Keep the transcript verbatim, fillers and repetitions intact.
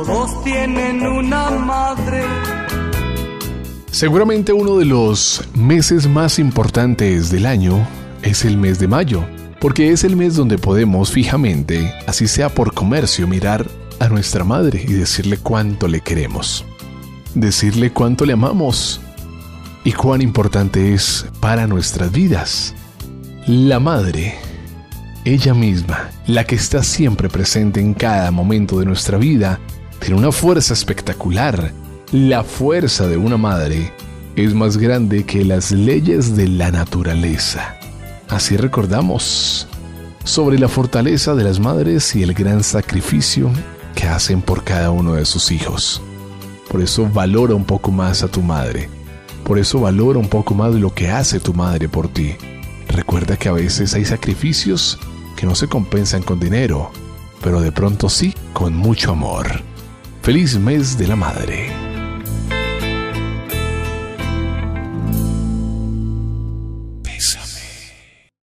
todos tienen una madre. Seguramente uno de los meses más importantes del año es el mes de mayo, porque es el mes donde podemos fijamente, así sea por comercio, mirar a nuestra madre y decirle cuánto le queremos, decirle cuánto le amamos y cuán importante es para nuestras vidas. La madre, ella misma, la que está siempre presente en cada momento de nuestra vida, tiene una fuerza espectacular. La fuerza de una madre es más grande que las leyes de la naturaleza. Así recordamos sobre la fortaleza de las madres y el gran sacrificio que hacen por cada uno de sus hijos. Por eso valora un poco más a tu madre. Por eso valora un poco más lo que hace tu madre por ti. Recuerda que a veces hay sacrificios que no se compensan con dinero, pero de pronto sí con mucho amor. Feliz mes de la madre.